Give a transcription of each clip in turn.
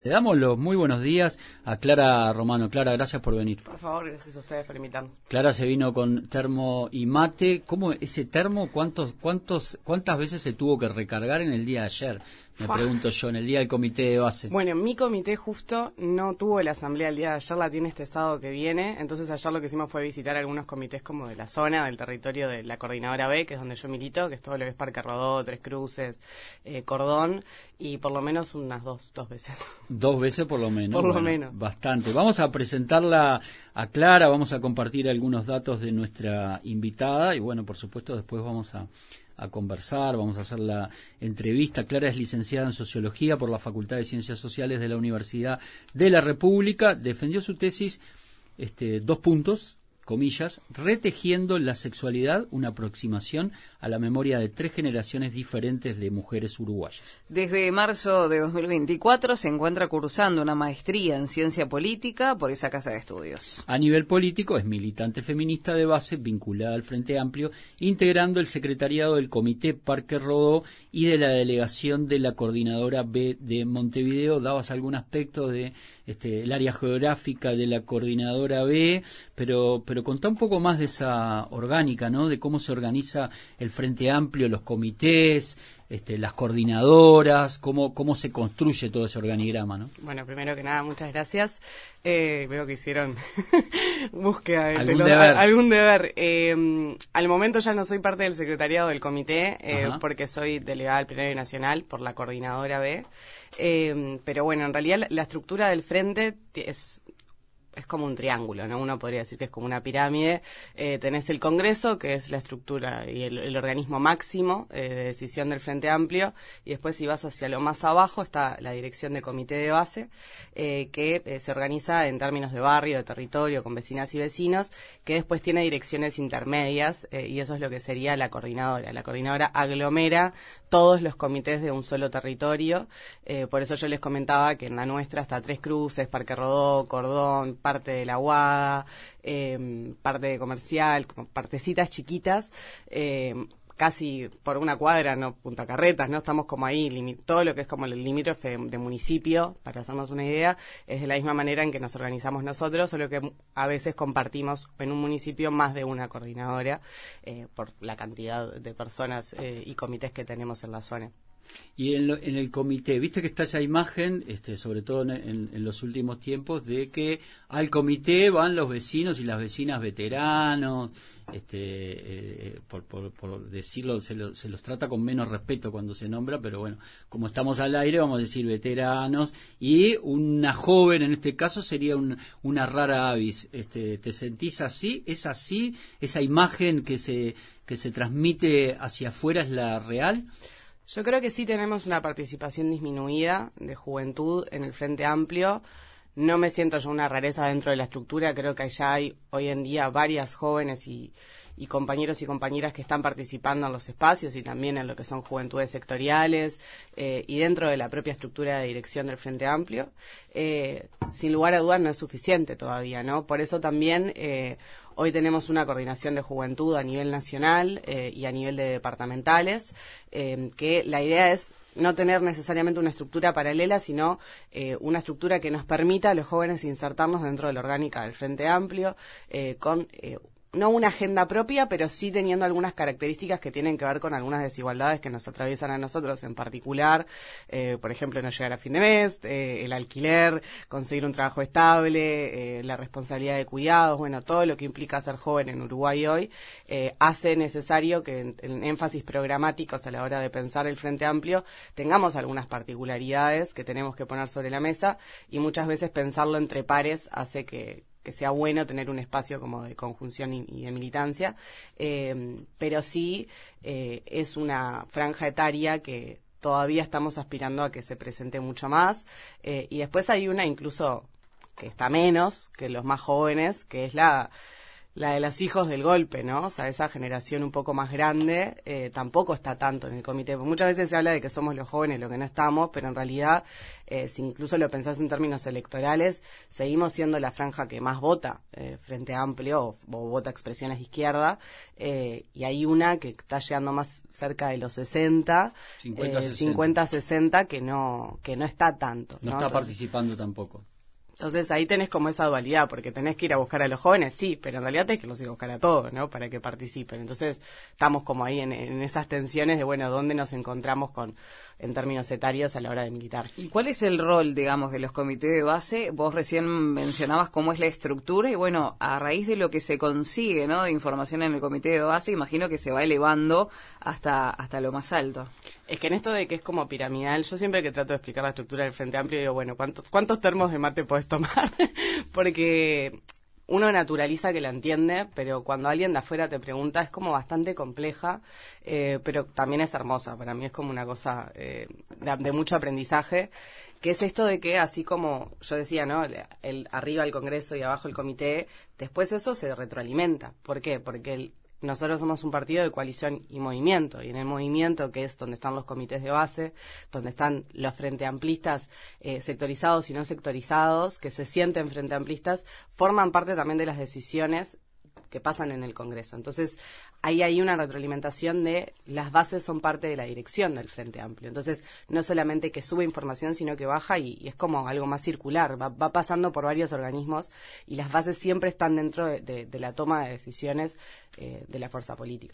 Le damos los muy buenos días a Clara Romano. Clara, gracias por venir. Por favor, gracias a ustedes por invitarnos. Clara se vino con termo y mate. ¿Cómo ese termo, cuántas veces se tuvo que recargar en el día de ayer? Me pregunto yo, en el día del comité de base. Bueno, mi comité justo no tuvo la asamblea el día de ayer, la tiene este sábado que viene. Entonces ayer lo que hicimos fue visitar algunos comités como de la zona, del territorio de la Coordinadora B, que es donde yo milito, que es todo lo que es Parque Rodó, Tres Cruces, Cordón, y por lo menos unas dos veces. 2 veces por lo menos. Por lo menos. Bastante. Vamos a presentarla a Clara, vamos a compartir algunos datos de nuestra invitada y bueno, por supuesto después vamos a conversar, vamos a hacer la entrevista. Clara es licenciada en Sociología por la Facultad de Ciencias Sociales de la Universidad de la República. Defendió su tesis, 2 puntos, comillas, retejiendo la sexualidad, una aproximación a la memoria de 3 generaciones diferentes de mujeres uruguayas. Desde marzo de 2024 se encuentra cursando una maestría en Ciencia Política por esa casa de estudios. A nivel político es militante feminista de base vinculada al Frente Amplio, integrando el secretariado del Comité Parque Rodó y de la delegación de la Coordinadora B de Montevideo. Dabas algún aspecto de el área geográfica de la Coordinadora B, pero contá un poco más de esa orgánica, ¿no? De cómo se organiza el Frente Amplio, los comités, las coordinadoras, cómo se construye todo ese organigrama, ¿no? Bueno, primero que nada, muchas gracias. Veo que hicieron búsqueda de algún deber. Al momento ya no soy parte del secretariado del comité, porque soy delegada al Plenario Nacional por la Coordinadora B. Pero bueno, en realidad la estructura del frente es como un triángulo, ¿no? Uno podría decir que es como una pirámide. Tenés el Congreso, que es la estructura y el organismo máximo de decisión del Frente Amplio, y después si vas hacia lo más abajo está la dirección de comité de base, que se organiza en términos de barrio, de territorio, con vecinas y vecinos, que después tiene direcciones intermedias, y eso es lo que sería la coordinadora. La coordinadora aglomera todos los comités de un solo territorio, por eso yo les comentaba que en la nuestra está Tres Cruces, Parque Rodó, Cordón, parte de la Guada, parte de comercial, como partecitas chiquitas, casi por una cuadra, no Punta Carretas, no estamos como ahí, todo lo que es como el limítrofe de municipio, para hacernos una idea, es de la misma manera en que nos organizamos nosotros, solo que a veces compartimos en un municipio más de una coordinadora, por la cantidad de personas y comités que tenemos en la zona. Y en el comité, viste que está esa imagen, sobre todo en los últimos tiempos, de que al comité van los vecinos y las vecinas veteranos, por decirlo, se los trata con menos respeto cuando se nombra, pero bueno, como estamos al aire vamos a decir veteranos, y una joven en este caso sería una rara avis. ¿Te sentís así? ¿Es así? ¿Esa imagen que se transmite hacia afuera es la real? Yo creo que sí tenemos una participación disminuida de juventud en el Frente Amplio. No me siento yo una rareza dentro de la estructura. Creo que ya hay hoy en día varias jóvenes y compañeros y compañeras que están participando en los espacios y también en lo que son juventudes sectoriales y dentro de la propia estructura de dirección del Frente Amplio. Sin lugar a dudas no es suficiente todavía, ¿no? Por eso también hoy tenemos una coordinación de juventud a nivel nacional y a nivel de departamentales, que la idea es no tener necesariamente una estructura paralela, sino una estructura que nos permita a los jóvenes insertarnos dentro de la orgánica del Frente Amplio, con no una agenda propia, pero sí teniendo algunas características que tienen que ver con algunas desigualdades que nos atraviesan a nosotros en particular, por ejemplo, no llegar a fin de mes, el alquiler, conseguir un trabajo estable, la responsabilidad de cuidados, bueno, todo lo que implica ser joven en Uruguay hoy, hace necesario que en énfasis programáticos a la hora de pensar el Frente Amplio tengamos algunas particularidades que tenemos que poner sobre la mesa, y muchas veces pensarlo entre pares hace que sea bueno tener un espacio como de conjunción y de militancia, pero sí es una franja etaria que todavía estamos aspirando a que se presente mucho más, y después hay una incluso que está menos que los más jóvenes, que es la la de los hijos del golpe, ¿no? O sea, esa generación un poco más grande tampoco está tanto en el comité. Muchas veces se habla de que somos los jóvenes los que no estamos, pero en realidad, si incluso lo pensás en términos electorales, seguimos siendo la franja que más vota Frente Amplio o vota expresiones de izquierda, y hay una que está llegando más cerca de los 60, 50-60, que no está tanto. No está participando tampoco. Entonces ahí tenés como esa dualidad, porque tenés que ir a buscar a los jóvenes, sí, pero en realidad tenés que los ir a buscar a todos, ¿no? Para que participen. Entonces estamos como ahí en esas tensiones de, bueno, ¿dónde nos encontramos en términos etarios a la hora de militar? ¿Y cuál es el rol, digamos, de los comités de base? Vos recién mencionabas cómo es la estructura y, bueno, a raíz de lo que se consigue, ¿no?, de información en el comité de base, imagino que se va elevando hasta lo más alto. Es que en esto de que es como piramidal, yo siempre que trato de explicar la estructura del Frente Amplio digo, bueno, ¿cuántos termos de mate podés tomar? Porque uno naturaliza que la entiende, pero cuando alguien de afuera te pregunta es como bastante compleja, pero también es hermosa. Para mí es como una cosa de mucho aprendizaje, que es esto de que así como yo decía, ¿no? Arriba el Congreso y abajo el comité, después eso se retroalimenta. ¿Por qué? Porque nosotros somos un partido de coalición y movimiento, y en el movimiento, que es donde están los comités de base, donde están los frente amplistas sectorizados y no sectorizados, que se sienten frente amplistas, forman parte también de las decisiones que pasan en el Congreso. Entonces, ahí hay una retroalimentación de las bases son parte de la dirección del Frente Amplio. Entonces, no solamente que sube información, sino que baja y es como algo más circular. Va pasando por varios organismos y las bases siempre están dentro de la toma de decisiones de la fuerza política.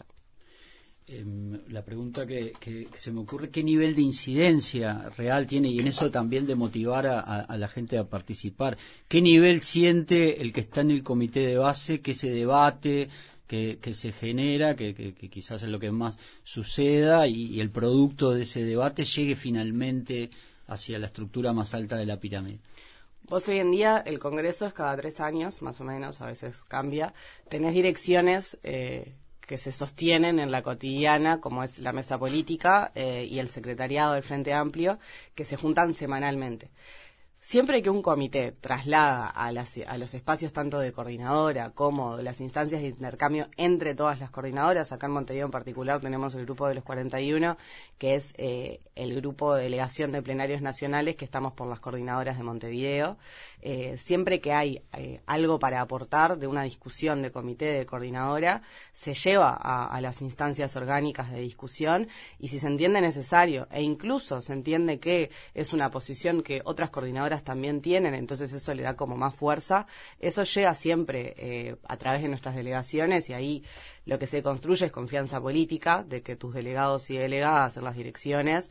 La pregunta que se me ocurre, ¿qué nivel de incidencia real tiene? Y en eso también de motivar a la gente a participar. ¿Qué nivel siente el que está en el comité de base, que ese debate que se genera, que quizás es lo que más suceda, y el producto de ese debate llegue finalmente hacia la estructura más alta de la pirámide? Vos hoy en día, el Congreso es cada 3 años, más o menos, a veces cambia. Tenés direcciones que se sostienen en la cotidiana, como es la mesa política y el secretariado del Frente Amplio, que se juntan semanalmente. Siempre que un comité traslada a los espacios tanto de coordinadora como de las instancias de intercambio entre todas las coordinadoras, acá en Montevideo en particular tenemos el grupo de los 41, que es el grupo de delegación de plenarios nacionales, que estamos por las coordinadoras de Montevideo. Siempre que hay algo para aportar de una discusión de comité de coordinadora, se lleva a las instancias orgánicas de discusión, y si se entiende necesario e incluso se entiende que es una posición que otras coordinadoras también tienen, entonces eso le da como más fuerza, eso llega siempre a través de nuestras delegaciones, y ahí lo que se construye es confianza política, de que tus delegados y delegadas en las direcciones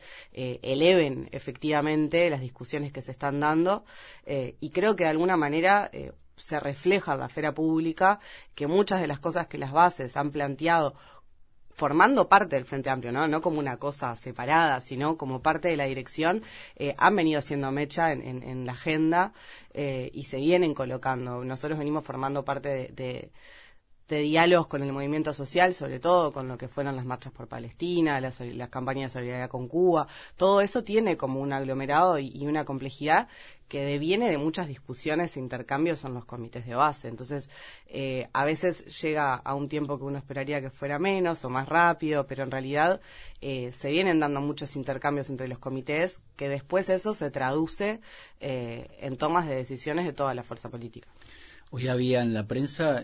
eleven efectivamente las discusiones que se están dando, y creo que de alguna manera se refleja en la esfera pública que muchas de las cosas que las bases han planteado formando parte del Frente Amplio, no como una cosa separada, sino como parte de la dirección, han venido siendo mecha en la agenda y se vienen colocando. Nosotros venimos formando parte de diálogos con el movimiento social, sobre todo con lo que fueron las marchas por Palestina, las campañas de solidaridad con Cuba. Todo eso tiene como un aglomerado y una complejidad que deviene de muchas discusiones e intercambios en los comités de base. Entonces, a veces llega a un tiempo que uno esperaría que fuera menos o más rápido, pero en realidad se vienen dando muchos intercambios entre los comités, que después eso se traduce en tomas de decisiones de toda la fuerza política. Hoy había en la prensa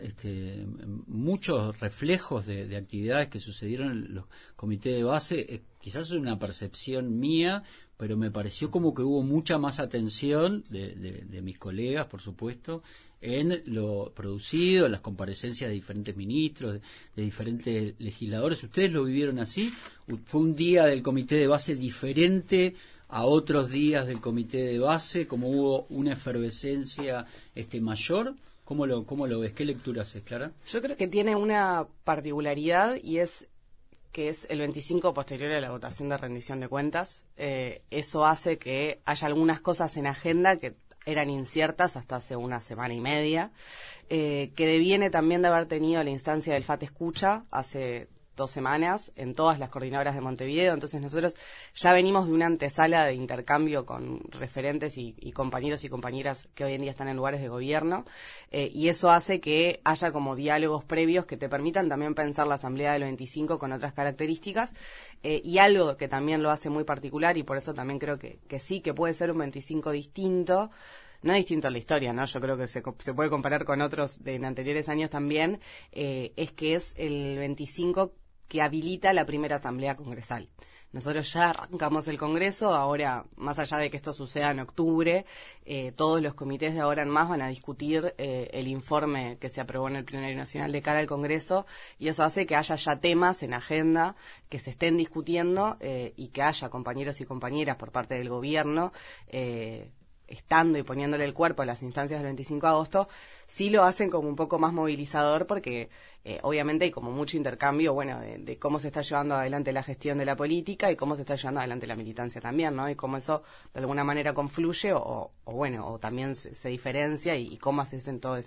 muchos reflejos de actividades que sucedieron en los comités de base. Quizás es una percepción mía, pero me pareció como que hubo mucha más atención de mis colegas, por supuesto, en lo producido, en las comparecencias de diferentes ministros, de diferentes legisladores. ¿Ustedes lo vivieron así? ¿Fue un día del comité de base diferente a otros días del comité de base? ¿Cómo hubo una efervescencia mayor? ¿Cómo lo ves? ¿Qué lectura haces, Clara? Yo creo que tiene una particularidad, y es que es el 25 posterior a la votación de rendición de cuentas. Eso hace que haya algunas cosas en agenda que eran inciertas hasta hace una semana y media, que deviene también de haber tenido la instancia del FAT Escucha hace 2 semanas en todas las coordinadoras de Montevideo. Entonces nosotros ya venimos de una antesala de intercambio con referentes y compañeros y compañeras que hoy en día están en lugares de gobierno, y eso hace que haya como diálogos previos que te permitan también pensar la Asamblea del 25 con otras características, y algo que también lo hace muy particular, y por eso también creo que sí, que puede ser un 25 distinto. No es distinto a la historia, ¿no? Yo creo que se puede comparar con otros en anteriores años también, es que es el 25 que habilita la primera asamblea congresal. Nosotros ya arrancamos el Congreso, ahora, más allá de que esto suceda en octubre, todos los comités de ahora en más van a discutir el informe que se aprobó en el Plenario Nacional de cara al Congreso, y eso hace que haya ya temas en agenda que se estén discutiendo, y que haya compañeros y compañeras por parte del gobierno estando y poniéndole el cuerpo a las instancias del 25 de agosto, sí lo hacen como un poco más movilizador, porque obviamente hay como mucho intercambio, bueno, de cómo se está llevando adelante la gestión de la política y cómo se está llevando adelante la militancia también, ¿no? Y cómo eso de alguna manera confluye o también se diferencia, y cómo haces en todo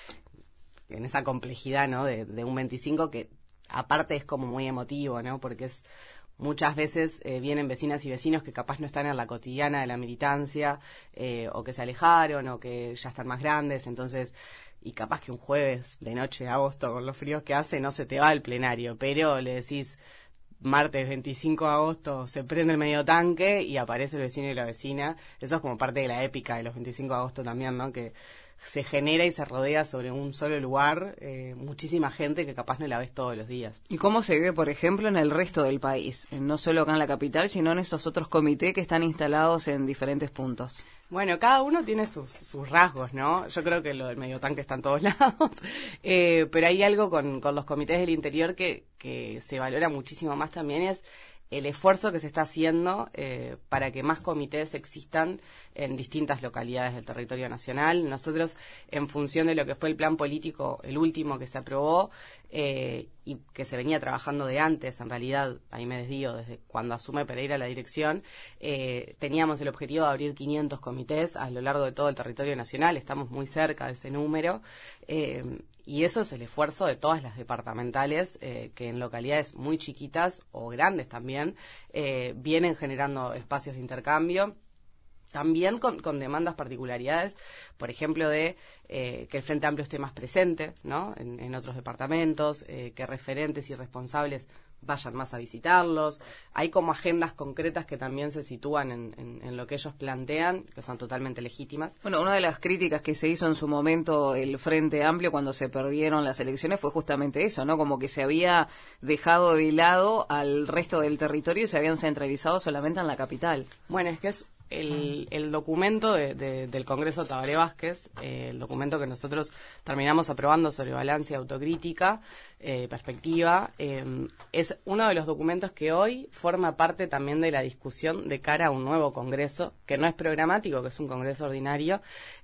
en esa complejidad, ¿no? De un 25 que aparte es como muy emotivo, ¿no? Porque muchas veces vienen vecinas y vecinos que capaz no están en la cotidiana de la militancia, o que se alejaron, o que ya están más grandes, entonces, y capaz que un jueves de noche de agosto, con los fríos que hace, no se te va al plenario, pero le decís, martes 25 de agosto se prende el medio tanque y aparece el vecino y la vecina. Eso es como parte de la épica de los 25 de agosto también, ¿no? Que se genera y se rodea sobre un solo lugar muchísima gente que capaz no la ves todos los días. ¿Y cómo se ve, por ejemplo, en el resto del país? No solo acá en la capital, sino en esos otros comités que están instalados en diferentes puntos. Bueno, cada uno tiene sus rasgos, ¿no? Yo creo que lo del medio tanque está en todos lados, pero hay algo con los comités del interior que se valora muchísimo más también, es el esfuerzo que se está haciendo para que más comités existan en distintas localidades del territorio nacional. Nosotros, en función de lo que fue el plan político, el último que se aprobó, y que se venía trabajando de antes, en realidad, ahí me desvío, desde cuando asume Pereira la dirección, teníamos el objetivo de abrir 500 comités a lo largo de todo el territorio nacional, estamos muy cerca de ese número, y eso es el esfuerzo de todas las departamentales, que en localidades muy chiquitas o grandes también, vienen generando espacios de intercambio. También con demandas, particularidades, por ejemplo, de que el Frente Amplio esté más presente, ¿no? En otros departamentos, que referentes y responsables vayan más a visitarlos. Hay como agendas concretas que también se sitúan en lo que ellos plantean, que son totalmente legítimas. Bueno, una de las críticas que se hizo en su momento el Frente Amplio cuando se perdieron las elecciones fue justamente eso, ¿no? Como que se había dejado de lado al resto del territorio y se habían centralizado solamente en la capital. Bueno, es que es el documento del Congreso Tabaré Vázquez, el documento que nosotros terminamos aprobando sobre balance y autocrítica, perspectiva, es uno de los documentos que hoy forma parte también de la discusión de cara a un nuevo Congreso, que no es programático, que es un Congreso ordinario,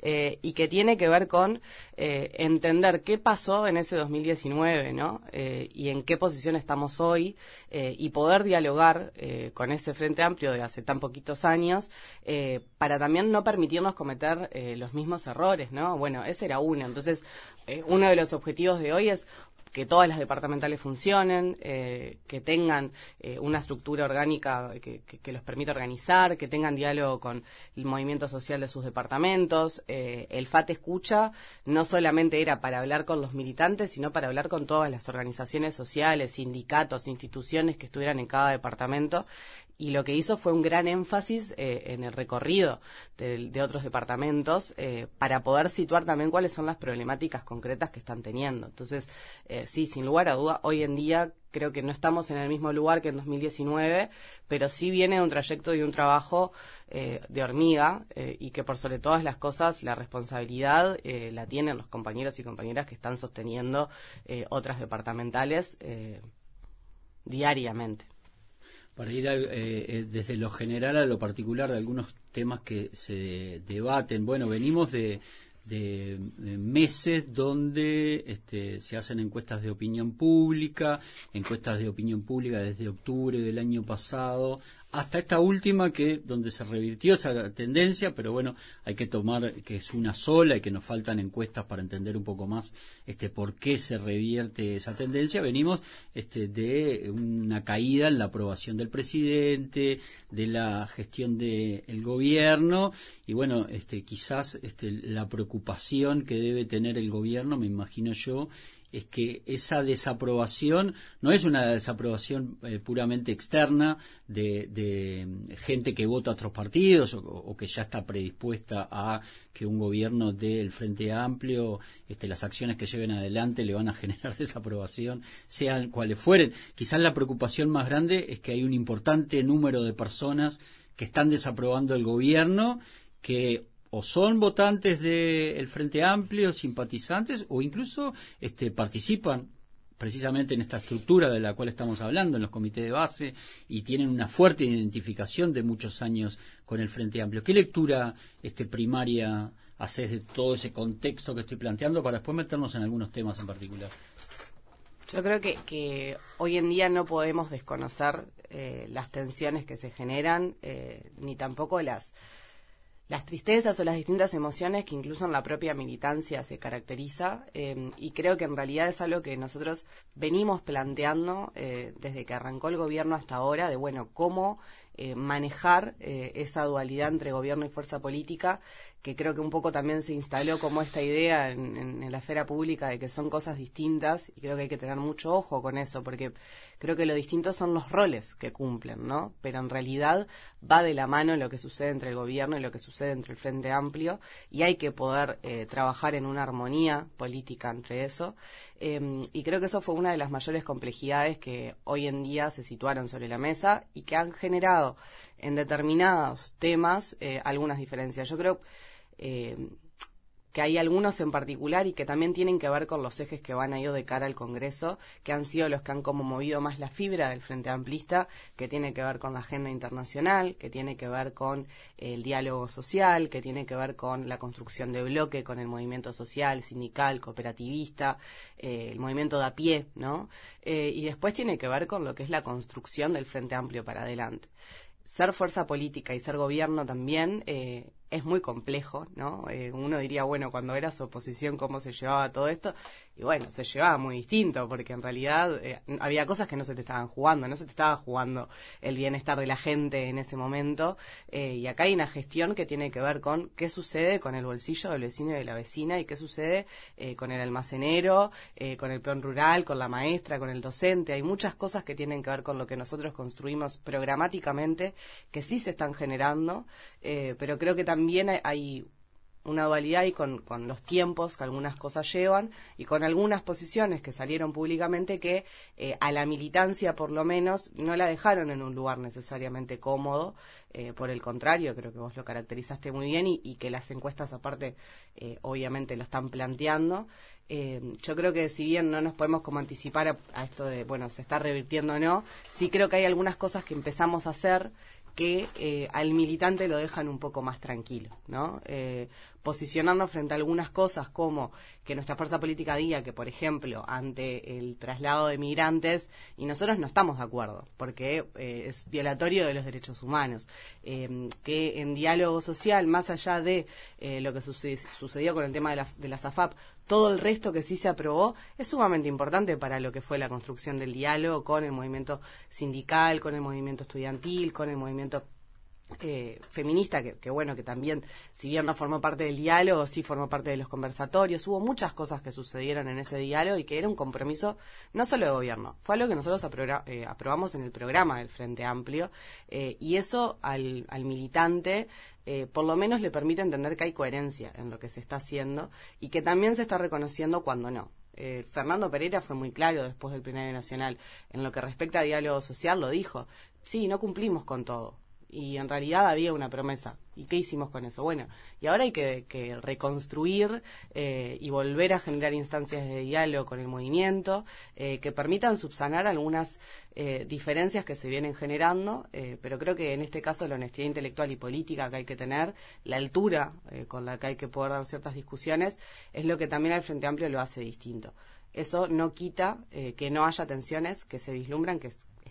y que tiene que ver con entender qué pasó en ese 2019, ¿no? Y en qué posición estamos hoy, y poder dialogar con ese Frente Amplio de hace tan poquitos años, para también no permitirnos cometer los mismos errores, ¿no? Bueno, ese era uno. Entonces, uno de los objetivos de hoy es que todas las departamentales funcionen, que tengan una estructura orgánica que los permita organizar, que tengan diálogo con el movimiento social de sus departamentos. El FAT Escucha no solamente era para hablar con los militantes, sino para hablar con todas las organizaciones sociales, sindicatos, instituciones que estuvieran en cada departamento. Y lo que hizo fue un gran énfasis en el recorrido de otros departamentos, para poder situar también cuáles son las problemáticas concretas que están teniendo. Entonces, sí, sin lugar a duda, hoy en día creo que no estamos en el mismo lugar que en 2019, pero sí viene un trayecto y un trabajo de hormiga, y que por sobre todas las cosas la responsabilidad la tienen los compañeros y compañeras que están sosteniendo otras departamentales diariamente. Para ir desde lo general a lo particular de algunos temas que se debaten. Bueno, venimos de meses donde se hacen encuestas de opinión pública desde octubre del año pasado hasta esta última donde se revirtió esa tendencia, pero bueno, hay que tomar que es una sola y que nos faltan encuestas para entender un poco más por qué se revierte esa tendencia. Venimos de una caída en la aprobación del presidente, de la gestión del gobierno, y bueno, quizás la preocupación que debe tener el gobierno, me imagino yo, es que esa desaprobación no es una desaprobación puramente externa de gente que vota a otros partidos o que ya está predispuesta a que un gobierno del Frente Amplio, las acciones que lleven adelante le van a generar desaprobación, sean cuales fueren. Quizás la preocupación más grande es que hay un importante número de personas que están desaprobando el gobierno, que o son votantes del Frente Amplio, simpatizantes, o incluso participan precisamente en esta estructura de la cual estamos hablando, en los comités de base, y tienen una fuerte identificación de muchos años con el Frente Amplio. ¿Qué lectura primaria haces de todo ese contexto que estoy planteando para después meternos en algunos temas en particular? Yo creo que hoy en día no podemos desconocer las tensiones que se generan, ni tampoco las tristezas o las distintas emociones que incluso en la propia militancia se caracteriza, y creo que en realidad es algo que nosotros venimos planteando desde que arrancó el gobierno hasta ahora, de bueno, cómo manejar esa dualidad entre gobierno y fuerza política, que creo que un poco también se instaló como esta idea en la esfera pública de que son cosas distintas, y creo que hay que tener mucho ojo con eso, porque creo que lo distinto son los roles que cumplen, ¿no? Pero en realidad va de la mano lo que sucede entre el gobierno y lo que sucede entre el Frente Amplio, y hay que poder trabajar en una armonía política entre eso, y creo que eso fue una de las mayores complejidades que hoy en día se situaron sobre la mesa y que han generado en determinados temas algunas diferencias. Yo creo que hay algunos en particular y que también tienen que ver con los ejes que van a ir de cara al Congreso, que han sido los que han como movido más la fibra del Frente Amplista, que tiene que ver con la agenda internacional, que tiene que ver con el diálogo social, que tiene que ver con la construcción de bloque con el movimiento social, sindical, cooperativista, el movimiento de a pie, ¿no? Y después tiene que ver con lo que es la construcción del Frente Amplio para adelante. Ser fuerza política y ser gobierno también es muy complejo, ¿no? Uno diría, bueno, cuando eras oposición, ¿cómo se llevaba todo esto? Y bueno, se llevaba muy distinto, porque en realidad había cosas que no se te estaban jugando, no se te estaba jugando el bienestar de la gente en ese momento, y acá hay una gestión que tiene que ver con qué sucede con el bolsillo del vecino y de la vecina, y qué sucede con el almacenero, con el peón rural, con la maestra, con el docente. Hay muchas cosas que tienen que ver con lo que nosotros construimos programáticamente, que sí se están generando, pero creo que también hay una dualidad y con los tiempos que algunas cosas llevan y con algunas posiciones que salieron públicamente que a la militancia por lo menos no la dejaron en un lugar necesariamente cómodo, por el contrario, creo que vos lo caracterizaste muy bien y que las encuestas aparte obviamente lo están planteando. Yo creo que si bien no nos podemos como anticipar a esto de, bueno, se está revirtiendo o no, sí creo que hay algunas cosas que empezamos a hacer que al militante lo dejan un poco más tranquilo, ¿no? Posicionarnos frente a algunas cosas como que nuestra fuerza política diga que, por ejemplo, ante el traslado de migrantes, y nosotros no estamos de acuerdo, porque es violatorio de los derechos humanos, que en diálogo social, más allá de lo que sucedió con el tema de la SAFAP, todo el resto que sí se aprobó es sumamente importante para lo que fue la construcción del diálogo con el movimiento sindical, con el movimiento estudiantil, con el movimiento feminista, que bueno, que también, si bien no formó parte del diálogo, sí formó parte de los conversatorios. Hubo muchas cosas que sucedieron en ese diálogo y que era un compromiso no solo de gobierno, fue algo que nosotros aprobamos en el programa del Frente Amplio, y eso al militante por lo menos le permite entender que hay coherencia en lo que se está haciendo y que también se está reconociendo cuando no. Fernando Pereira fue muy claro después del Plenario Nacional en lo que respecta a diálogo social, lo dijo, sí, no cumplimos con todo. Y en realidad había una promesa. ¿Y qué hicimos con eso? Bueno, y ahora hay que reconstruir y volver a generar instancias de diálogo con el movimiento que permitan subsanar algunas diferencias que se vienen generando, pero creo que en este caso la honestidad intelectual y política que hay que tener, la altura con la que hay que poder dar ciertas discusiones, es lo que también al Frente Amplio lo hace distinto. Eso no quita que no haya tensiones que se vislumbran, que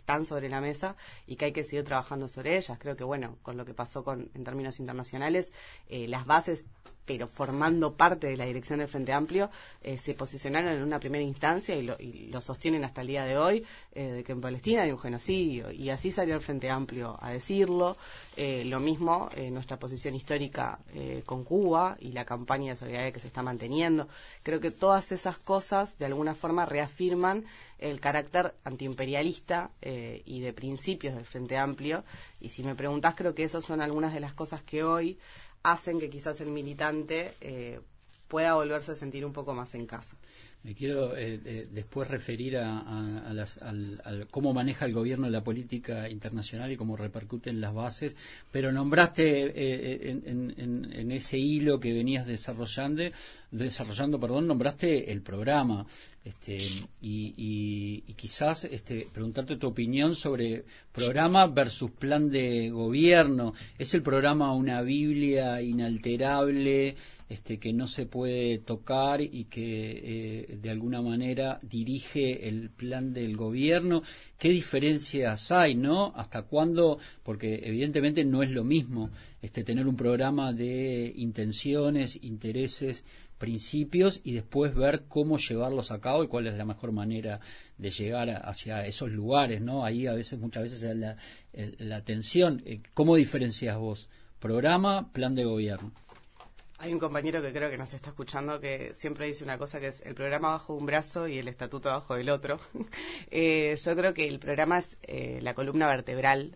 están sobre la mesa y que hay que seguir trabajando sobre ellas. Creo que, bueno, con lo que pasó en términos internacionales, las bases, pero formando parte de la dirección del Frente Amplio, se posicionaron en una primera instancia y lo sostienen hasta el día de hoy, de que en Palestina hay un genocidio, y así salió el Frente Amplio a decirlo. Lo mismo nuestra posición histórica con Cuba y la campaña de solidaridad que se está manteniendo. Creo que todas esas cosas de alguna forma reafirman el carácter antiimperialista y de principios del Frente Amplio, y si me preguntás, creo que esas son algunas de las cosas que hoy hacen que quizás el militante pueda volverse a sentir un poco más en casa. Me quiero después referir a cómo maneja el gobierno la política internacional y cómo repercute en las bases, pero nombraste en ese hilo que venías desarrollando, nombraste el programa, y quizás preguntarte tu opinión sobre programa versus plan de gobierno. ¿Es el programa una Biblia inalterable, que no se puede tocar y que de alguna manera dirige el plan del gobierno? ¿Qué diferencias hay, no? ¿Hasta cuándo? Porque evidentemente no es lo mismo tener un programa de intenciones, intereses, principios, y después ver cómo llevarlos a cabo y cuál es la mejor manera de llegar hacia esos lugares, ¿no? Ahí muchas veces es la tensión. ¿Cómo diferencias vos? Programa, plan de gobierno. Hay un compañero que creo que nos está escuchando que siempre dice una cosa, que es el programa bajo un brazo y el estatuto bajo del otro. Yo creo que el programa es la columna vertebral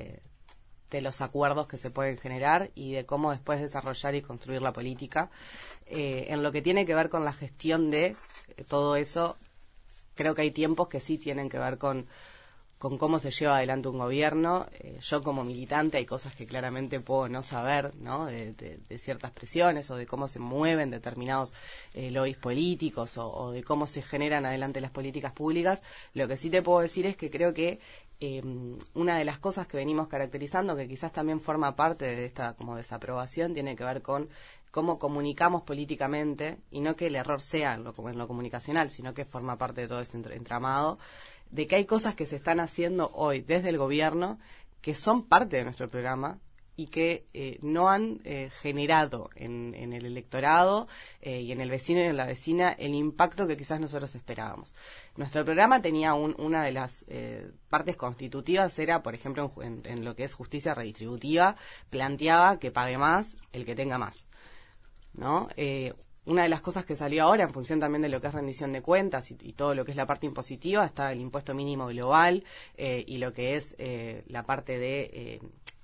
de los acuerdos que se pueden generar y de cómo después desarrollar y construir la política. En lo que tiene que ver con la gestión de todo eso, creo que hay tiempos que sí tienen que ver con cómo se lleva adelante un gobierno. Yo como militante hay cosas que claramente puedo no saber, ¿no? De ciertas presiones o de cómo se mueven determinados lobbies políticos o de cómo se generan adelante las políticas públicas. Lo que sí te puedo decir es que creo que una de las cosas que venimos caracterizando, que quizás también forma parte de esta como desaprobación, tiene que ver con cómo comunicamos políticamente, y no que el error sea en lo comunicacional, sino que forma parte de todo ese entramado, de que hay cosas que se están haciendo hoy desde el gobierno que son parte de nuestro programa y que no han generado en el electorado y en el vecino y en la vecina el impacto que quizás nosotros esperábamos. Nuestro programa tenía una de las partes constitutivas, era, por ejemplo, en lo que es justicia redistributiva, planteaba que pague más el que tenga más, ¿no? Una de las cosas que salió ahora, en función también de lo que es rendición de cuentas y todo lo que es la parte impositiva, está el impuesto mínimo global y lo que es la parte de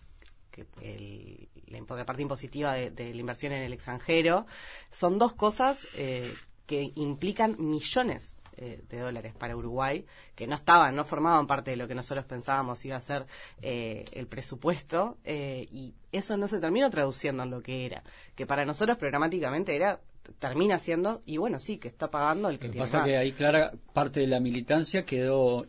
la parte impositiva de la inversión en el extranjero. Son dos cosas que implican millones de dólares para Uruguay, que no formaban parte de lo que nosotros pensábamos iba a ser el presupuesto, y eso no se terminó traduciendo en lo que era, que para nosotros programáticamente termina siendo, y bueno, sí, que está pagando el que tiene más. Lo que pasa que ahí, clara, parte de la militancia quedó,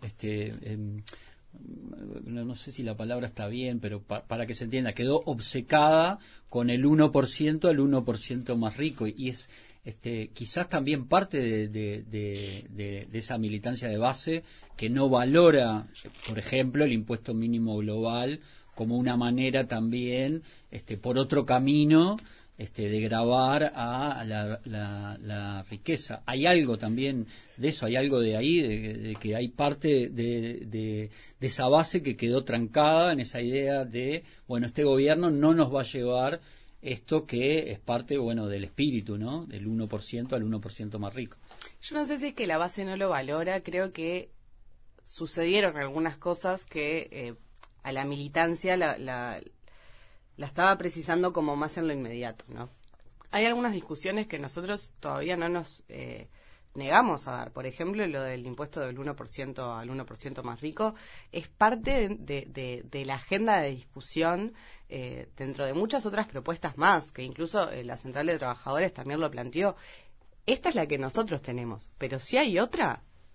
no sé si la palabra está bien, pero para que se entienda, quedó obcecada con el 1% al 1% más rico, y es quizás también parte de esa militancia de base que no valora, por ejemplo, el impuesto mínimo global como una manera también, por otro camino, de gravar a la riqueza. Hay algo también de eso, hay algo de ahí, de que hay parte de esa base que quedó trancada en esa idea de, bueno, este gobierno no nos va a llevar esto que es parte, bueno, del espíritu, ¿no? Del 1% al 1% más rico. Yo no sé si es que la base no lo valora, creo que sucedieron algunas cosas que a la militancia la estaba precisando como más en lo inmediato, ¿no? Hay algunas discusiones que nosotros todavía no nos negamos a dar. Por ejemplo, lo del impuesto del 1% al 1% más rico es parte de la agenda de discusión dentro de muchas otras propuestas más, que incluso la Central de Trabajadores también lo planteó. Esta es la que nosotros tenemos, pero si hay otra,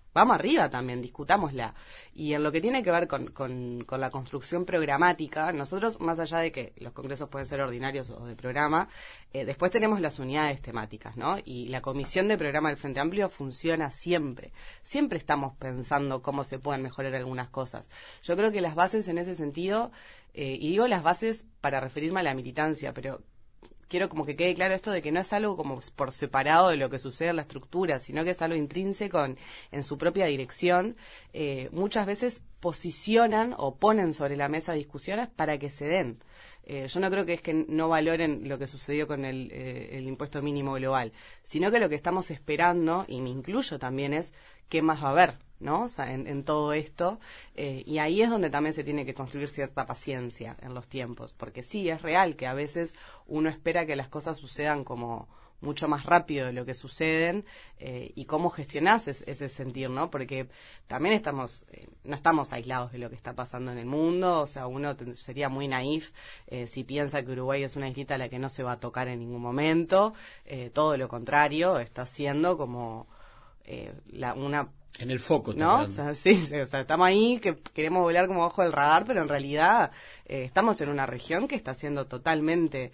vamos arriba también, discutámosla. Y en lo que tiene que ver con la construcción programática, nosotros, más allá de que los congresos pueden ser ordinarios o de programa, después tenemos las unidades temáticas, ¿no? Y la comisión de programa del Frente Amplio funciona siempre. Siempre estamos pensando cómo se pueden mejorar algunas cosas. Yo creo que las bases en ese sentido, y digo las bases para referirme a la militancia, pero quiero como que quede claro esto de que no es algo como por separado de lo que sucede en la estructura, sino que es algo intrínseco en su propia dirección. Muchas veces posicionan o ponen sobre la mesa discusiones para que se den. Yo no creo que es que no valoren lo que sucedió con el impuesto mínimo global, sino que lo que estamos esperando, y me incluyo también, es qué más va a haber, ¿no? O sea, en todo esto, y ahí es donde también se tiene que construir cierta paciencia en los tiempos, porque sí, es real que a veces uno espera que las cosas sucedan como mucho más rápido de lo que suceden, y cómo gestionás ese sentir, ¿no? Porque también no estamos aislados de lo que está pasando en el mundo, o sea, uno sería muy naif si piensa que Uruguay es una islita a la que no se va a tocar en ningún momento, todo lo contrario, está siendo como una... En el foco, ¿no? O sea, sí, o sea, estamos ahí, que queremos volar como bajo del radar, pero en realidad estamos en una región que está siendo totalmente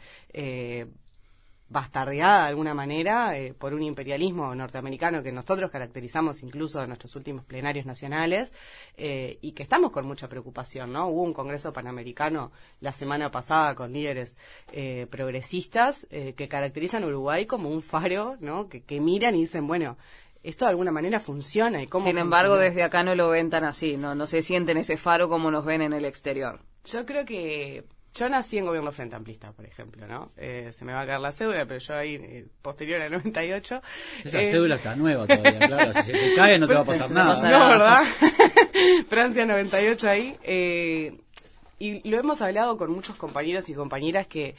bastardeada de alguna manera por un imperialismo norteamericano que nosotros caracterizamos incluso en nuestros últimos plenarios nacionales, y que estamos con mucha preocupación, ¿no? Hubo un congreso panamericano la semana pasada con líderes progresistas que caracterizan a Uruguay como un faro, ¿no? Que miran y dicen, bueno, esto de alguna manera funciona. ¿Y cómo Sin embargo, funciona? desde acá no lo ven tan así, no se sienten ese faro como nos ven en el exterior. Yo creo que... Yo nací en gobierno frente amplista, por ejemplo, ¿no? Se me va a caer la cédula, pero yo ahí, posterior al 98... Esa cédula está nueva todavía, claro. Si se te cae no te va a pasar nada. No, ¿verdad? Francia 98 ahí. Y lo hemos hablado con muchos compañeros y compañeras que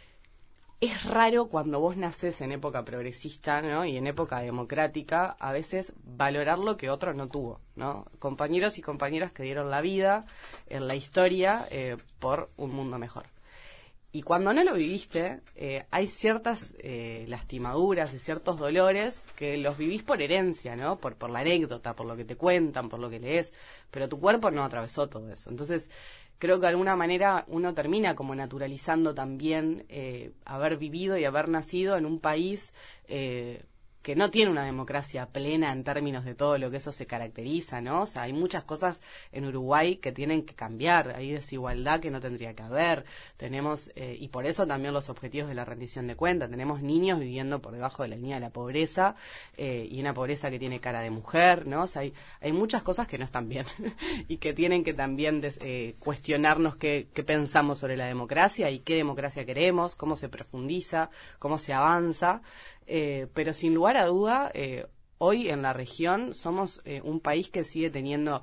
es raro cuando vos nacés en época progresista, ¿no? Y en época democrática, a veces valorar lo que otro no tuvo, ¿no? Compañeros y compañeras que dieron la vida en la historia por un mundo mejor. Y cuando no lo viviste, hay ciertas lastimaduras y ciertos dolores que los vivís por herencia, ¿no? Por la anécdota, por lo que te cuentan, por lo que lees, pero tu cuerpo no atravesó todo eso. Entonces, creo que de alguna manera uno termina como naturalizando también haber vivido y haber nacido en un país que no tiene una democracia plena en términos de todo lo que eso se caracteriza, ¿no? O sea, hay muchas cosas en Uruguay que tienen que cambiar, hay desigualdad que no tendría que haber, tenemos, y por eso también los objetivos de la rendición de cuentas, tenemos niños viviendo por debajo de la línea de la pobreza, y una pobreza que tiene cara de mujer, ¿no? O sea, hay muchas cosas que no están bien, y que tienen que también cuestionarnos qué pensamos sobre la democracia y qué democracia queremos, cómo se profundiza, cómo se avanza. Pero sin lugar a duda, hoy en la región somos un país que sigue teniendo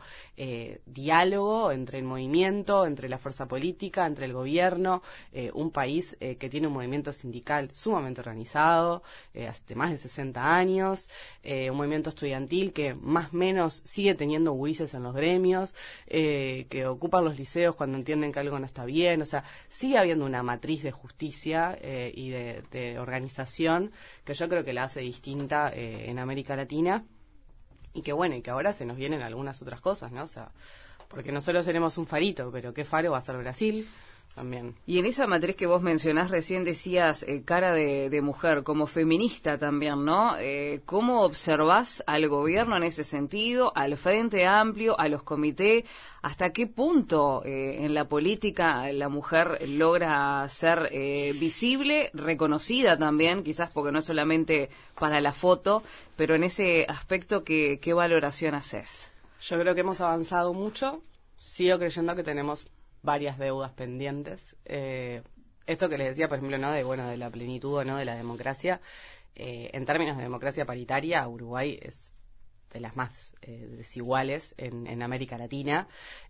diálogo entre el movimiento, entre la fuerza política, entre el gobierno, un país que tiene un movimiento sindical sumamente organizado, hace más de 60 años, un movimiento estudiantil que más o menos sigue teniendo gurises en los gremios, que ocupan los liceos cuando entienden que algo no está bien, o sea, sigue habiendo una matriz de justicia y de organización que yo creo que la hace distinta en América Latina, y que bueno, y que ahora se nos vienen algunas otras cosas, ¿no? O sea, porque nosotros seremos un farito, pero ¿qué faro va a ser Brasil? También. Y en esa matriz que vos mencionás recién decías cara de mujer, como feminista también, ¿no? ¿Cómo observás al gobierno en ese sentido, al Frente Amplio, a los comités? ¿Hasta qué punto en la política la mujer logra ser visible, reconocida también, quizás porque no es solamente para la foto, pero en ese aspecto, ¿qué valoración haces? Yo creo que hemos avanzado mucho, sigo creyendo que tenemos varias deudas pendientes. Esto que les decía, por ejemplo, ¿no? de la plenitud o no de la democracia, en términos de democracia paritaria, Uruguay es de las más desiguales en América Latina,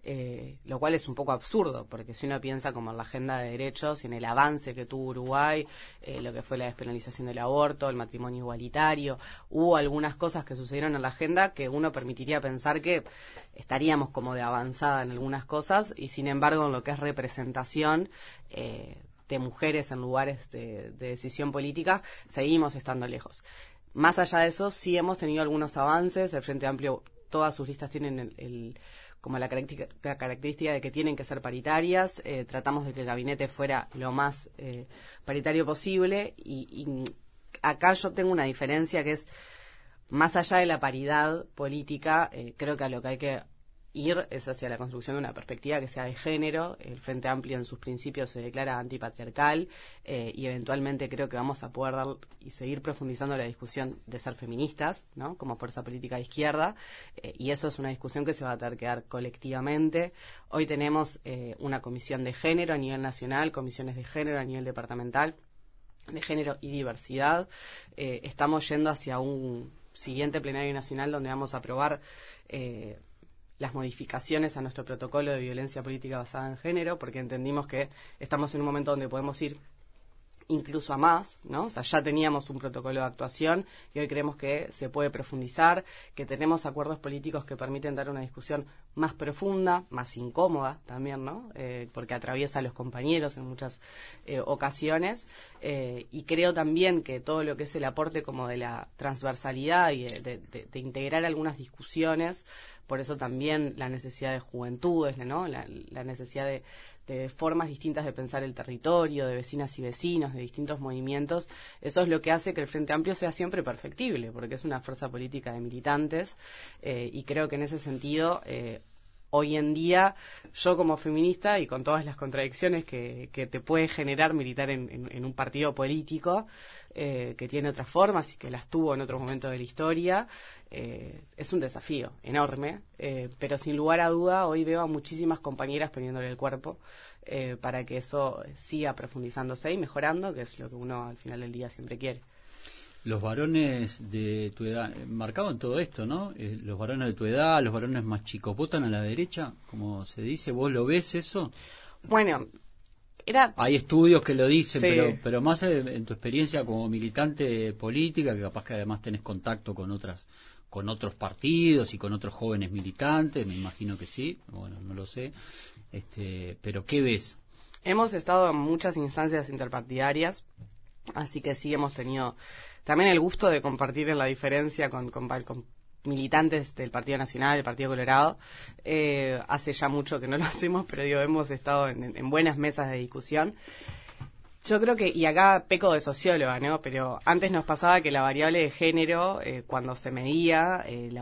lo cual es un poco absurdo, porque si uno piensa como en la agenda de derechos y en el avance que tuvo Uruguay, lo que fue la despenalización del aborto, el matrimonio igualitario, hubo algunas cosas que sucedieron en la agenda que uno permitiría pensar que estaríamos como de avanzada en algunas cosas, y sin embargo en lo que es representación de mujeres en lugares de decisión política, seguimos estando lejos. Más allá de eso, sí hemos tenido algunos avances. El Frente Amplio todas sus listas tienen como la característica de que tienen que ser paritarias. Tratamos de que el gabinete fuera lo más paritario posible y acá yo tengo una diferencia que es, más allá de la paridad política, creo que a lo que hay que ir es hacia la construcción de una perspectiva que sea de género. El Frente Amplio en sus principios se declara antipatriarcal y eventualmente creo que vamos a poder dar y seguir profundizando la discusión de ser feministas, ¿no?, como fuerza política de izquierda, y eso es una discusión que se va a tener que dar colectivamente. Hoy tenemos una comisión de género a nivel nacional, comisiones de género a nivel departamental, de género y diversidad. Estamos yendo hacia un siguiente plenario nacional donde vamos a aprobar las modificaciones a nuestro protocolo de violencia política basada en género, porque entendimos que estamos en un momento donde podemos ir incluso a más, ¿no? O sea, ya teníamos un protocolo de actuación y hoy creemos que se puede profundizar, que tenemos acuerdos políticos que permiten dar una discusión más profunda, más incómoda también, ¿no? Porque atraviesa a los compañeros en muchas ocasiones, y creo también que todo lo que es el aporte como de la transversalidad y de integrar algunas discusiones, por eso también la necesidad de juventudes, ¿no? La necesidad de formas distintas de pensar el territorio, de vecinas y vecinos, de distintos movimientos. Eso es lo que hace que el Frente Amplio sea siempre perfectible, porque es una fuerza política de militantes, y creo que en ese sentido, hoy en día, yo como feminista y con todas las contradicciones que te puede generar militar en un partido político, que tiene otras formas y que las tuvo en otro momento de la historia, es un desafío enorme, pero sin lugar a duda hoy veo a muchísimas compañeras poniéndole el cuerpo para que eso siga profundizándose y mejorando, que es lo que uno al final del día siempre quiere. Los varones de tu edad, marcado en todo esto, ¿no? Los varones de tu edad, los varones más chicos, ¿votan a la derecha? Como se dice, ¿vos lo ves eso? Bueno, hay estudios que lo dicen, sí, pero más en tu experiencia como militante política, que capaz que además tenés contacto con otros partidos y con otros jóvenes militantes, me imagino que sí, bueno, no lo sé, pero ¿qué ves? Hemos estado en muchas instancias interpartidarias, así que sí hemos tenido también el gusto de compartir en la diferencia con militantes del Partido Nacional, del Partido Colorado. Hace ya mucho que no lo hacemos, pero hemos estado en buenas mesas de discusión. Yo creo que, y acá peco de socióloga, ¿no? Pero antes nos pasaba que la variable de género, cuando se medía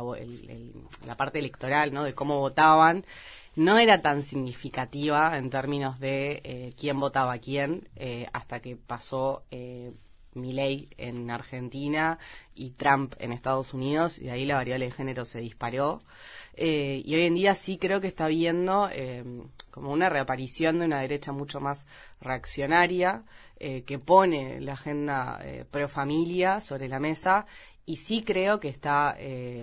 la parte electoral, ¿no?, de cómo votaban, no era tan significativa en términos de quién votaba a quién, hasta que pasó Milei en Argentina y Trump en Estados Unidos, y de ahí la variable de género se disparó. Y hoy en día sí creo que está habiendo como una reaparición de una derecha mucho más reaccionaria, que pone la agenda pro familia sobre la mesa, y sí creo que está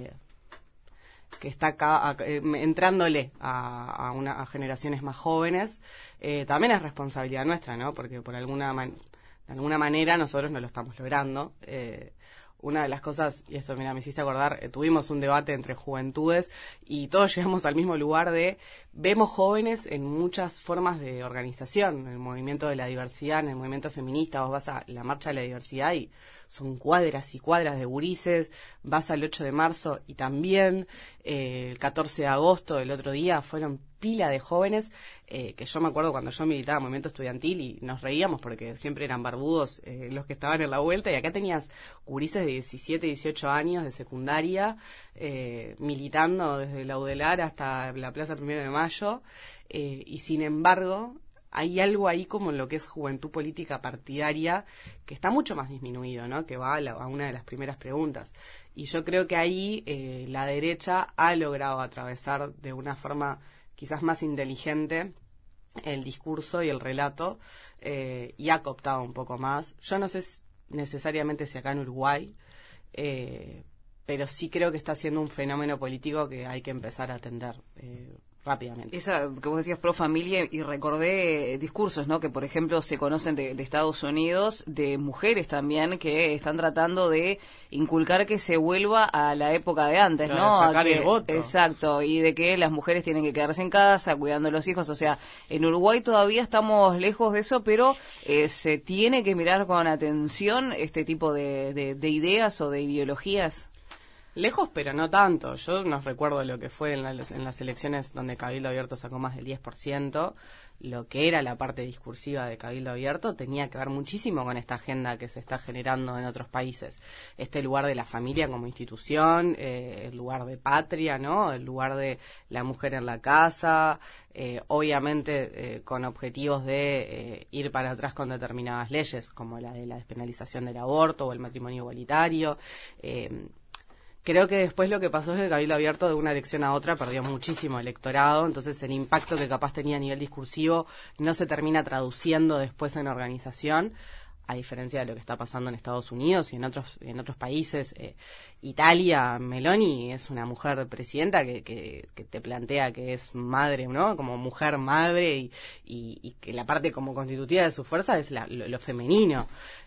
acá entrándole a generaciones más jóvenes. También es responsabilidad nuestra, ¿no? Porque de alguna manera nosotros no lo estamos logrando. Una de las cosas, y esto mira me hiciste acordar, tuvimos un debate entre juventudes y todos llegamos al mismo lugar de vemos jóvenes en muchas formas de organización, en el movimiento de la diversidad, en el movimiento feminista. Vos vas a la marcha de la diversidad y son cuadras y cuadras de gurises, vas al 8 de marzo y también el 14 de agosto del otro día fueron pila de jóvenes, que yo me acuerdo cuando yo militaba en movimiento estudiantil y nos reíamos porque siempre eran barbudos los que estaban en la vuelta, y acá tenías gurises de 17, 18 años de secundaria militando desde la Udelar hasta la Plaza 1 de Mayo, y sin embargo hay algo ahí como en lo que es juventud política partidaria que está mucho más disminuido, ¿no? Que va a una de las primeras preguntas. Y yo creo que ahí la derecha ha logrado atravesar de una forma quizás más inteligente el discurso y el relato, y ha cooptado un poco más. Yo no sé necesariamente si acá en Uruguay, pero sí creo que está siendo un fenómeno político que hay que empezar a atender rápidamente. Esa, como decías, pro familia, y recordé discursos, ¿no?, que por ejemplo se conocen de Estados Unidos, de mujeres también que están tratando de inculcar que se vuelva a la época de antes, claro, ¿no? Sacar el voto. Exacto, y de que las mujeres tienen que quedarse en casa cuidando a los hijos. O sea, en Uruguay todavía estamos lejos de eso, pero se tiene que mirar con atención este tipo de ideas o de ideologías. Lejos, pero no tanto. Yo no recuerdo lo que fue en las elecciones donde Cabildo Abierto sacó más del 10%. Lo que era la parte discursiva de Cabildo Abierto tenía que ver muchísimo con esta agenda que se está generando en otros países. Este lugar de la familia como institución, el lugar de patria, ¿no? El lugar de la mujer en la casa, obviamente con objetivos de ir para atrás con determinadas leyes, como la de la despenalización del aborto o el matrimonio igualitario. Creo que después lo que pasó es que Cabildo Abierto de una elección a otra perdió muchísimo electorado, entonces el impacto que capaz tenía a nivel discursivo no se termina traduciendo después en organización, a diferencia de lo que está pasando en Estados Unidos y en otros países. Italia, Meloni es una mujer presidenta que te plantea que es madre, ¿no? Como mujer madre y que la parte como constitutiva de su fuerza es lo femenino.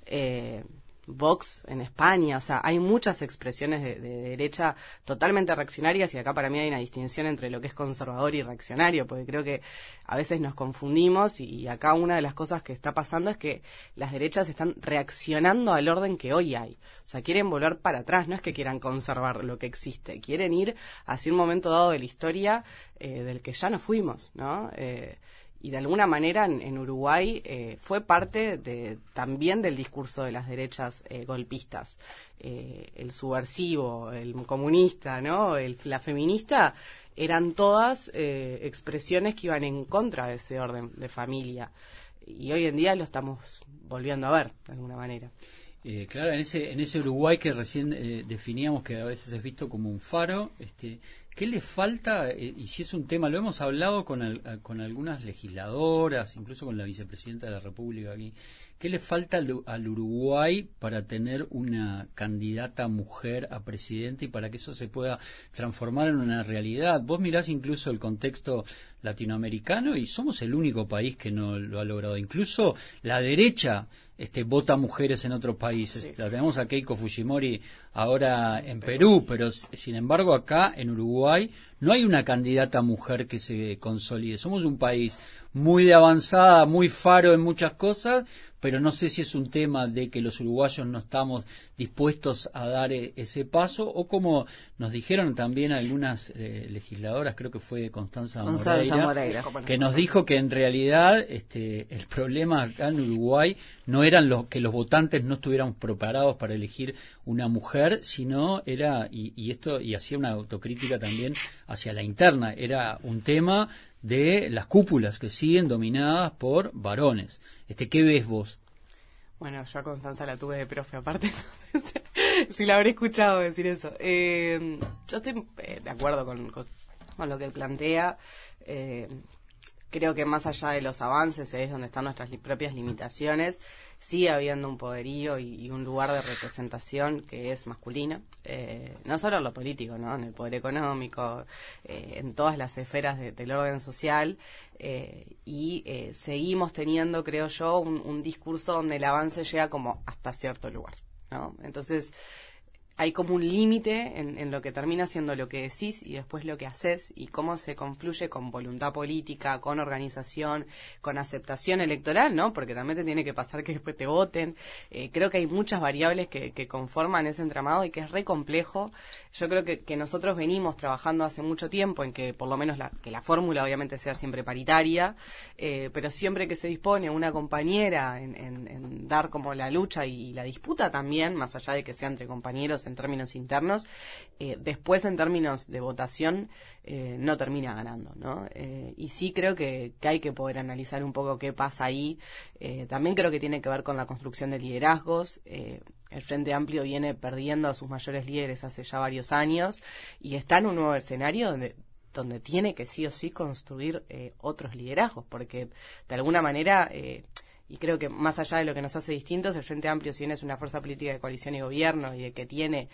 Vox en España, o sea, hay muchas expresiones de derecha totalmente reaccionarias y acá para mí hay una distinción entre lo que es conservador y reaccionario, porque creo que a veces nos confundimos y acá una de las cosas que está pasando es que las derechas están reaccionando al orden que hoy hay, o sea, quieren volver para atrás, no es que quieran conservar lo que existe, quieren ir hacia un momento dado de la historia del que ya no fuimos, ¿no? Y de alguna manera en Uruguay fue parte también del discurso de las derechas golpistas. El subversivo, el comunista, ¿no? La feminista, eran todas expresiones que iban en contra de ese orden de familia. Y hoy en día lo estamos volviendo a ver, de alguna manera. Claro, en ese Uruguay que recién definíamos, que a veces es visto como un faro, ¿qué le falta? Y si es un tema, lo hemos hablado con algunas legisladoras, incluso con la vicepresidenta de la República aquí. ¿Qué le falta al Uruguay para tener una candidata mujer a presidente y para que eso se pueda transformar en una realidad? Vos mirás incluso el contexto latinoamericano y somos el único país que no lo ha logrado. Incluso la derecha vota mujeres en otros países. Sí. Tenemos a Keiko Fujimori ahora en Perú, pero sin embargo acá en Uruguay no hay una candidata mujer que se consolide. Somos un país muy de avanzada, muy faro en muchas cosas, pero no sé si es un tema de que los uruguayos no estamos dispuestos a dar ese paso, o como nos dijeron también algunas legisladoras, creo que fue Constanza Moreira, que nos dijo que en realidad el problema acá en Uruguay no eran que los votantes no estuviéramos preparados para elegir una mujer, sino era, y hacía una autocrítica también hacia la interna, era un tema de las cúpulas que siguen dominadas por varones. ¿Qué ves vos? Bueno, yo a Constanza la tuve de profe aparte, entonces, si la habré escuchado decir eso. Yo estoy de acuerdo con lo que él plantea. Creo que más allá de los avances es donde están nuestras propias limitaciones. Sigue habiendo un poderío y un lugar de representación que es masculino, no solo en lo político, ¿no? En el poder económico, en todas las esferas del orden social, y seguimos teniendo, creo yo, un discurso donde el avance llega como hasta cierto lugar, ¿no? Entonces hay como un límite en lo que termina siendo lo que decís y después lo que haces y cómo se confluye con voluntad política, con organización, con aceptación electoral, ¿no? Porque también te tiene que pasar que después te voten. Creo que hay muchas variables que conforman ese entramado y que es re complejo. Yo creo que nosotros venimos trabajando hace mucho tiempo en que por lo menos que la fórmula obviamente sea siempre paritaria, pero siempre que se dispone una compañera en dar como la lucha y la disputa también, más allá de que sea entre compañeros en términos internos, después en términos de votación no termina ganando, ¿no? Y sí creo que hay que poder analizar un poco qué pasa ahí. También creo que tiene que ver con la construcción de liderazgos. El Frente Amplio viene perdiendo a sus mayores líderes hace ya varios años y está en un nuevo escenario donde tiene que sí o sí construir otros liderazgos, porque de alguna manera... y creo que más allá de lo que nos hace distintos, el Frente Amplio, si bien es una fuerza política de coalición y gobierno y de que tiene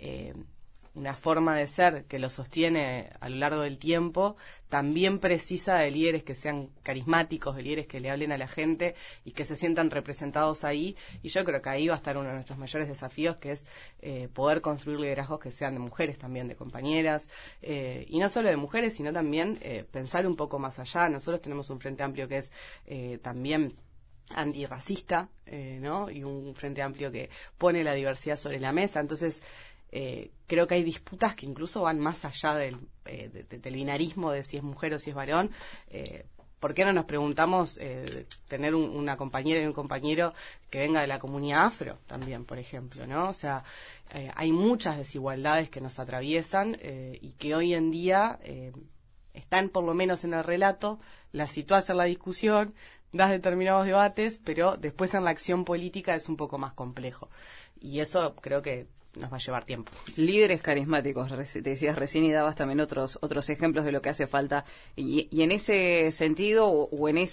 una forma de ser que lo sostiene a lo largo del tiempo, también precisa de líderes que sean carismáticos, de líderes que le hablen a la gente y que se sientan representados ahí. Y yo creo que ahí va a estar uno de nuestros mayores desafíos, que es poder construir liderazgos que sean de mujeres también, de compañeras, y no solo de mujeres, sino también pensar un poco más allá. Nosotros tenemos un Frente Amplio que es también antirracista, ¿no? Y un Frente Amplio que pone la diversidad sobre la mesa. Entonces, Creo que hay disputas que incluso van más allá del binarismo de si es mujer o si es varón. ¿Por qué no nos preguntamos tener una compañera y un compañero que venga de la comunidad afro también, por ejemplo, ¿no? O sea, hay muchas desigualdades que nos atraviesan y que hoy en día están por lo menos en el relato, las situás en la discusión, das determinados debates, pero después en la acción política es un poco más complejo. Y eso creo que nos va a llevar tiempo. Líderes carismáticos, te decías recién y dabas también otros ejemplos de lo que hace falta. Y en ese sentido, o en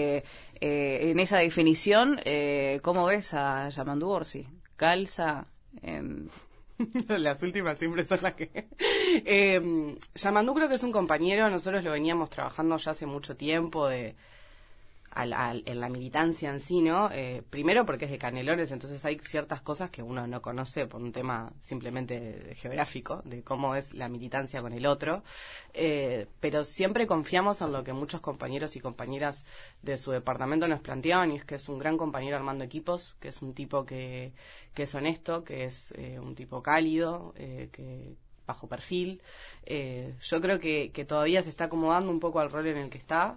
esa definición, ¿cómo ves a Yamandu Orsi? ¿Calza en...? Las últimas siempre son las que... Yamandu creo que es un compañero, nosotros lo veníamos trabajando ya hace mucho tiempo en la militancia en sí, ¿no? Primero porque es de Canelones, entonces hay ciertas cosas que uno no conoce por un tema simplemente geográfico, de cómo es la militancia con el otro, pero siempre confiamos en lo que muchos compañeros y compañeras de su departamento nos planteaban, y es que es un gran compañero armando equipos, que es un tipo que es honesto, que es un tipo cálido, que bajo perfil. Yo creo que todavía se está acomodando un poco al rol en el que está,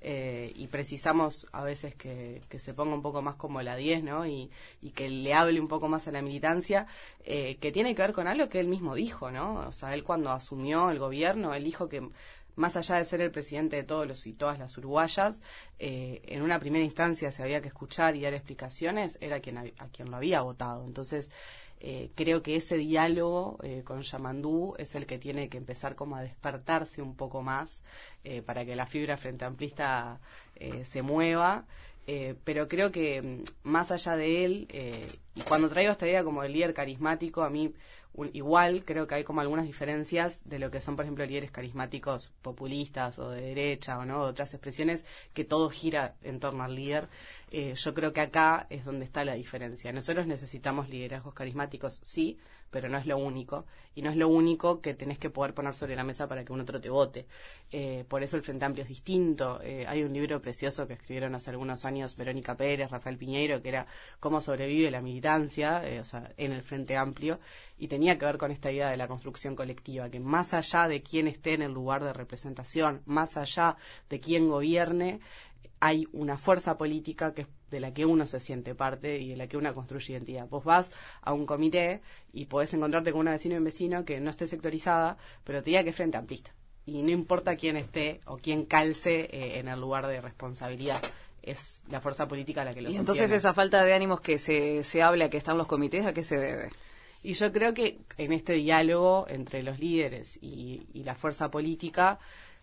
y precisamos a veces que se ponga un poco más como la 10, ¿no? Y que le hable un poco más a la militancia, que tiene que ver con algo que él mismo dijo, ¿no? O sea, él cuando asumió el gobierno, él dijo que más allá de ser el presidente de todos los y todas las uruguayas, en una primera instancia se había que escuchar y dar explicaciones, era a quien lo había votado. Entonces, creo que ese diálogo con Yamandu es el que tiene que empezar como a despertarse un poco más para que la fibra frente amplista se mueva. Pero creo que más allá de él, y cuando traigo esta idea como el líder carismático, a mí igual creo que hay como algunas diferencias de lo que son, por ejemplo, líderes carismáticos populistas o de derecha o no, de otras expresiones, que todo gira en torno al líder. Yo creo que acá es donde está la diferencia. Nosotros necesitamos liderazgos carismáticos, sí, pero no es lo único, y no es lo único que tenés que poder poner sobre la mesa para que un otro te vote. Por eso el Frente Amplio es distinto. Hay un libro precioso que escribieron hace algunos años Verónica Pérez, Rafael Piñeiro, que era Cómo sobrevive la militancia, o sea, en el Frente Amplio, y tenía que ver con esta idea de la construcción colectiva, que más allá de quién esté en el lugar de representación, más allá de quién gobierne, hay una fuerza política que es de la que uno se siente parte y de la que uno construye identidad. Vos vas a un comité y podés encontrarte con una vecina y un vecino que no esté sectorizada, pero te diga que es Frente Amplista. Y no importa quién esté o quién calce en el lugar de responsabilidad, es la fuerza política la que lo sostiene. Y entonces esa falta de ánimos que se habla, que están los comités, ¿a qué se debe? Y yo creo que en este diálogo entre los líderes y la fuerza política,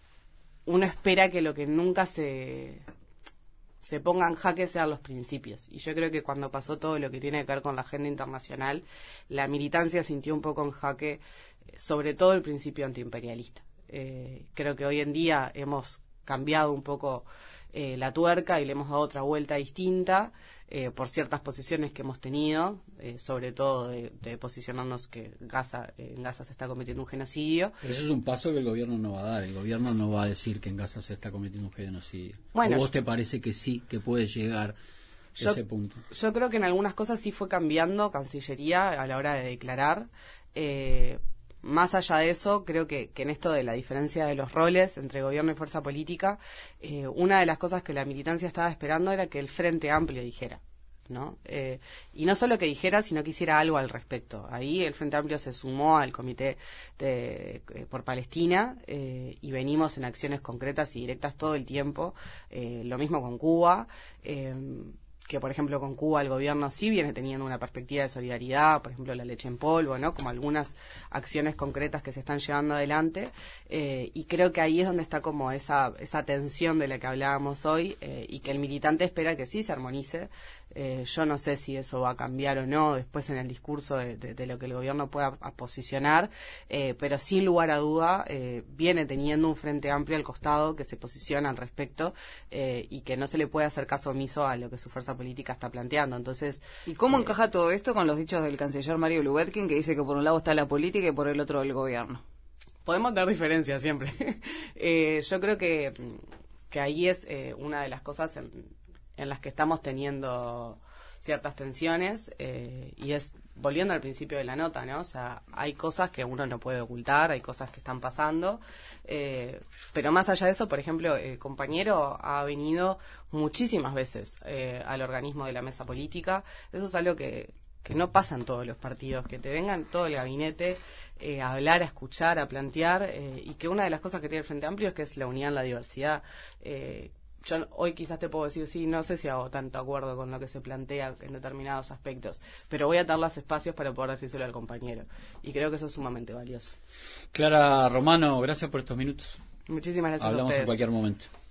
uno espera que lo que nunca se ponga en jaque sean los principios. Y yo creo que cuando pasó todo lo que tiene que ver con la agenda internacional, la militancia sintió un poco en jaque, sobre todo el principio antiimperialista. Creo que hoy en día hemos cambiado un poco la tuerca y le hemos dado otra vuelta distinta por ciertas posiciones que hemos tenido, sobre todo de posicionarnos que en Gaza se está cometiendo un genocidio. Pero eso es un paso que el gobierno no va a dar. El gobierno no va a decir que en Gaza se está cometiendo un genocidio. Bueno, ¿O vos te parece que sí, que puede llegar a ese punto? Yo creo que en algunas cosas sí fue cambiando Cancillería a la hora de declarar. Más allá de eso, creo que en esto de la diferencia de los roles entre gobierno y fuerza política, una de las cosas que la militancia estaba esperando era que el Frente Amplio dijera, ¿no? Y no solo que dijera, sino que hiciera algo al respecto. Ahí el Frente Amplio se sumó al Comité por Palestina y venimos en acciones concretas y directas todo el tiempo. Lo mismo con Cuba. Que por ejemplo con Cuba el gobierno sí viene teniendo una perspectiva de solidaridad, por ejemplo la leche en polvo, ¿no? Como algunas acciones concretas que se están llevando adelante, y creo que ahí es donde está como esa tensión de la que hablábamos hoy, y que el militante espera que sí se armonice. Yo no sé si eso va a cambiar o no después en el discurso de lo que el gobierno pueda posicionar, pero sin lugar a duda viene teniendo un Frente Amplio al costado que se posiciona al respecto, y que no se le puede hacer caso omiso a lo que su fuerza política está planteando. Entonces, ¿y cómo encaja todo esto con los dichos del canciller Mario Lubetkin, que dice que por un lado está la política y por el otro el gobierno? Podemos tener diferencias siempre. Yo creo que ahí es una de las cosas en las que estamos teniendo ciertas tensiones, y es volviendo al principio de la nota, ¿no? O sea, hay cosas que uno no puede ocultar, hay cosas que están pasando, pero más allá de eso, por ejemplo, el compañero ha venido muchísimas veces al organismo de la mesa política. Eso es algo que no pasa en todos los partidos, que te vengan todo el gabinete a hablar, a escuchar, a plantear, y que una de las cosas que tiene el Frente Amplio es que es la unidad en la diversidad. Yo hoy quizás te puedo decir, sí, no sé si hago tanto acuerdo con lo que se plantea en determinados aspectos, pero voy a dar los espacios para poder decírselo al compañero, y creo que eso es sumamente valioso. Clara Romano, gracias por estos minutos. Muchísimas gracias a Hablamos ustedes. en cualquier momento.